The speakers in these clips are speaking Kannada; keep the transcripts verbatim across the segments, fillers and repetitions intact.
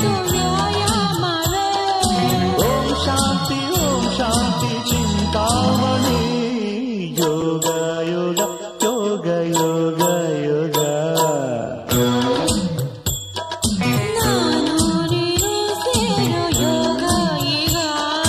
ವ್ಯಾಯಾಮವೇ. ಓಂ ಶಾಂತಿ ಓಂ ಶಾಂತಿ ಚಿಂತಾಮಣಿ. ಯೋಗ ಯೋಗ ಯೋಗ ಯೋಗ ಯೋಗ. ನಾನು ನೀನು ಸೇರೋ ಯೋಗ ಈಗ.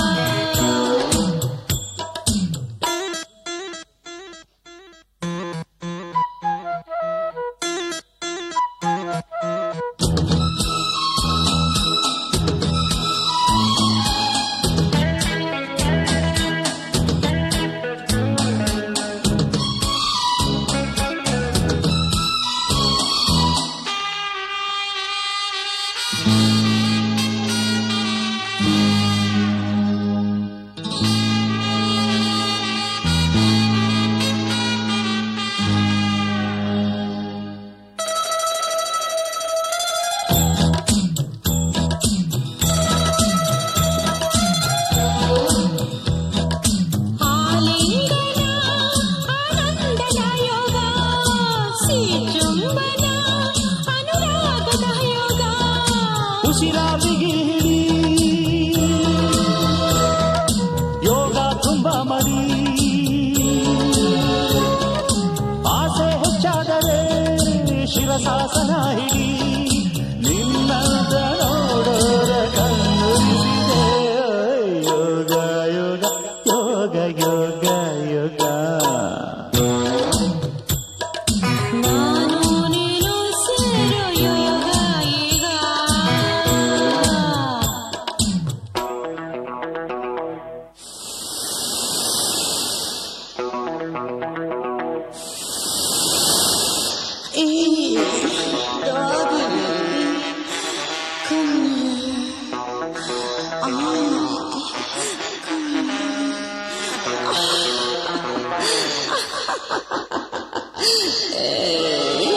ಆಲಿಂಗನ ಆನಂದದ ಯೋಗ, ಸಿಚುಂಬನ ಅನುರಾಗದ ಯೋಗ. ಉಸಿರಾವಿಗೆ ಹಿಡಿ ಯೋಗ ತುಂಬ ಮಡಿ. ಆಸೆ ಹೆಚ್ಚಾದರೆ ಶಿರಸಾಸನ ಹಿಡಿ. ನಿನ್ನದ ನೋಡೋರ ಕಣ್ಣುರಿಸಿದೆ. ಯೋಗ ಯೋಗ ಯೋಗ ಯೋಗ ಯೋಗ. ನಾನು ನೀನು ಸೇರೋ ಯೋಗ ಈಗ. Hey, doggy, come here. Ah, come here.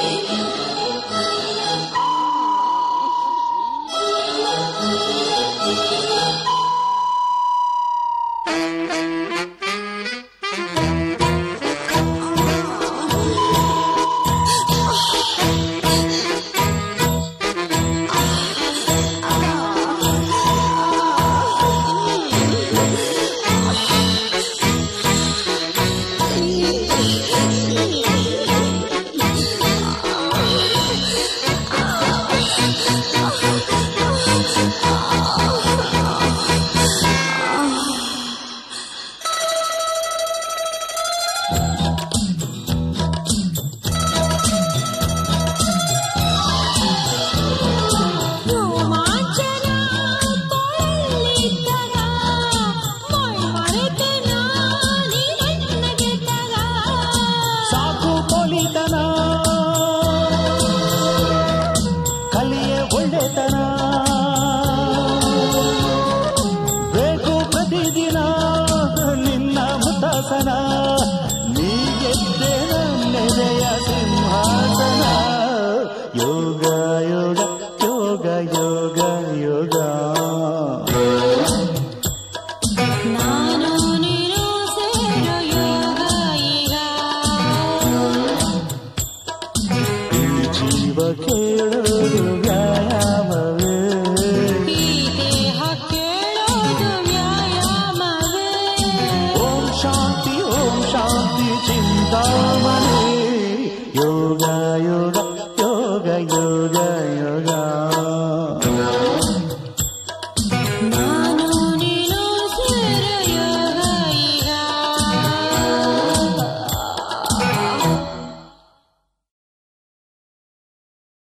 ರೋಮಾಂಚನ ತೊಳೆಲಿದ್ದಾಗ ಮೈಮರೆತೆನ ನೀ ನನ್ನ ಗೆದ್ದಾಗ. ಸಾಕು ಪೊಲಿತನ ಕಲಿಯೇ ಒಳ್ಳೆತನ. ಬೇಕು ಪ್ರತಿದಿನ ನಿನ್ನ ಮುದ್ದಾಸನ. ನೀ ಗೆದ್ದೆ ನನ್ನೆದೆಯ ಸಿಂಹಾಸನ. ಯೋಗ ಯೋಗ ಯೋಗ ಯೋಗ ಯೋಗ. ನಾನು ನೀನು ಸೇರೋ ಯೋಗ ಈಗ. ಈ ಜೀವ ಕೇಳೋದು ವ್ಯಾಯಾಮವೇ. ಈ ದೇಹ ಕೇಳೋದು ವ್ಯಾಯಾಮವೇ. ಓಂ ಶಾಂತಿ ಓಂ ಶಾಂತಿ ಚಿಂತಾಮಣಿ.